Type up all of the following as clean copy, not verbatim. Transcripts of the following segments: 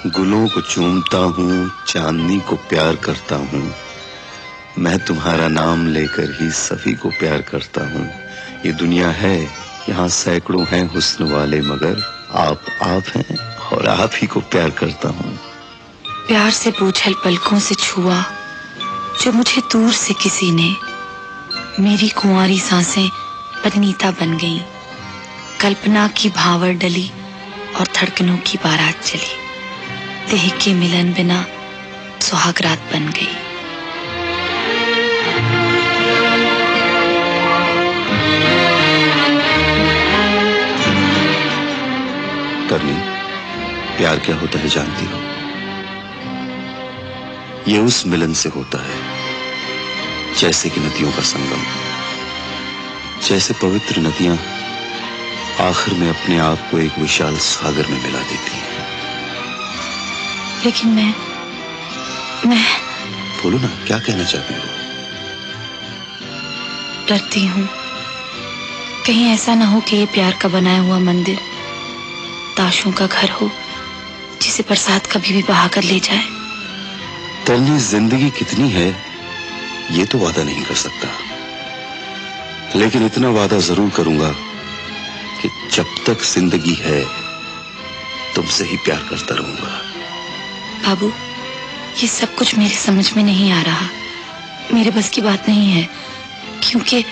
गुलों को चूमता हूँ, चांदनी को प्यार करता हूँ। मैं तुम्हारा नाम लेकर ही सभी को प्यार करता हूँ। ये दुनिया है, यहाँ सैकड़ों हैं हुस्न वाले, मगर आप हैं और आप ही को प्यार करता हूँ। प्यार से बूझल पलकों से छुआ जो मुझे दूर से किसी ने, मेरी कुंवारी सांसें पनीता बन गईं। कल्पना की भावर डली और धड़कनों की बारात चली। देह के मिलन बिना सुहागरात बन गई। करनी, प्यार क्या होता है जानती हो? ये उस मिलन से होता है जैसे कि नदियों का संगम। जैसे पवित्र नदियां आखिर में अपने आप को एक विशाल सागर में मिला देती हैं। लेकिन मैं बोलो ना, क्या कहना चाहती हो? डरती हूँ कहीं ऐसा ना हो कि ये प्यार का बनाया हुआ मंदिर ताशों का घर हो जिसे बरसात कभी भी बहा कर ले जाए। तरनी, जिंदगी कितनी है ये तो वादा नहीं कर सकता, लेकिन इतना वादा जरूर करूंगा कि जब तक जिंदगी है तुमसे ही प्यार करता रहूंगा। बाबू, ये सब कुछ मेरे समझ में नहीं आ रहा, मेरे बस की बात नहीं है, क्योंकि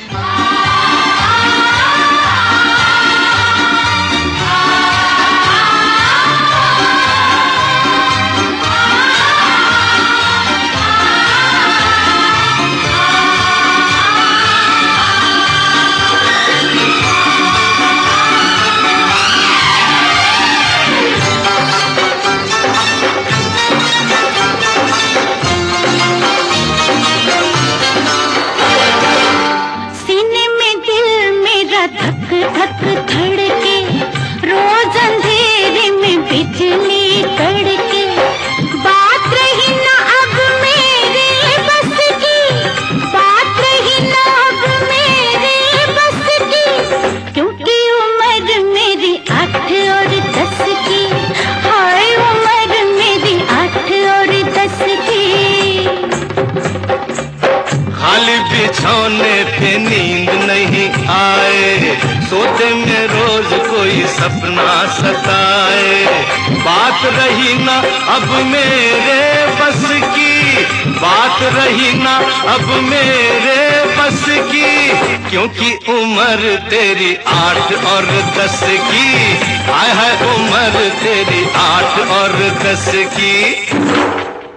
धक धड़के रोज अंधेरे में बिजली कड़के। बात रही ना अब मेरे बस की, बात रही ना अब मेरे बस की, क्योंकि उम्र मेरी 8 और 10 की। हाय उम्र मेरी 8 और 10 की। खाली बिछौने पे नींद नहीं आए, सोते में रोज कोई सपना सताए। बात रही ना अब मेरे बस की, बात रही ना अब मेरे बस की, क्योंकि उम्र तेरी 8 और 10 की। हाय हाय उम्र तेरी 8 और 10 की।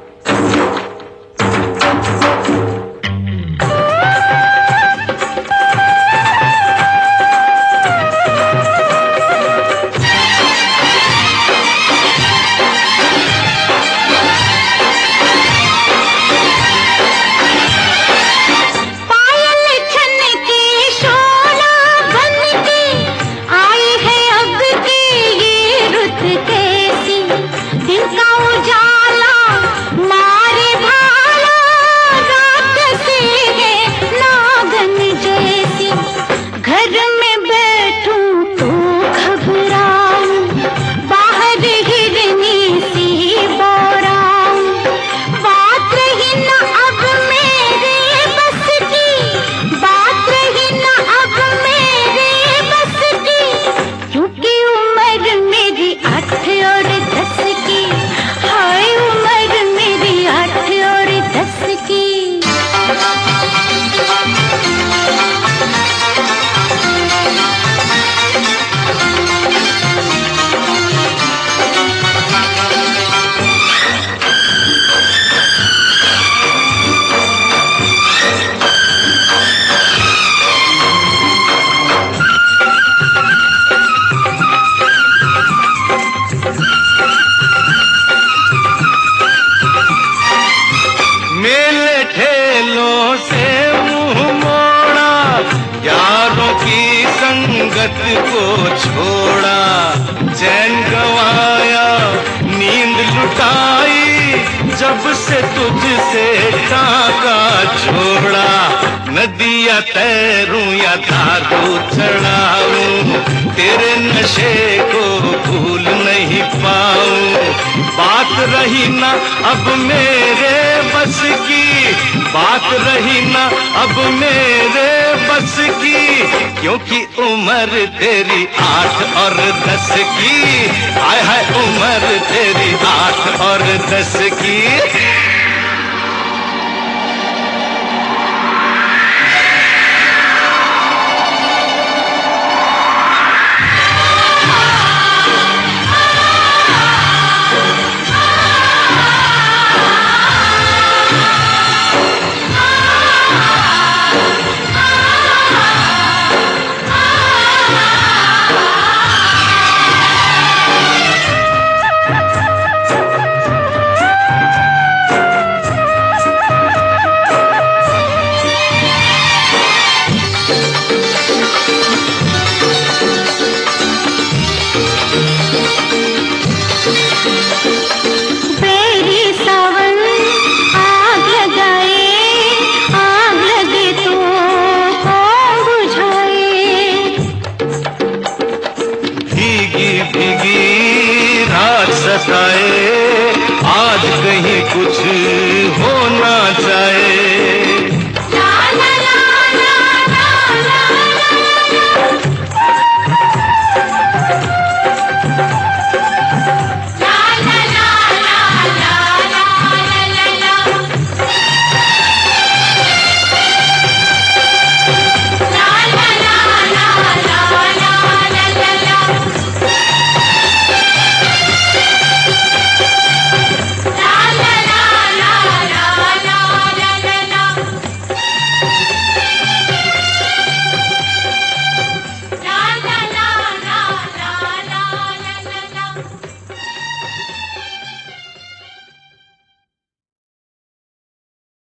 संगत को छोड़ा, चैन गवाया नींद लुटाई, जब से तुझसे टाका छोड़ा। नदियाँ तैरूं या धारू चढ़ाऊं, तेरे नशे को भूल नहीं पाऊं। बात रही ना अब मेरे बस की, बात रही ना अब मेरे बस की, क्योंकि उम्र तेरी 8 और 10 की, हाय हाय उम्र तेरी 8 और 10 की। आज कहीं कुछ हो ना जाए,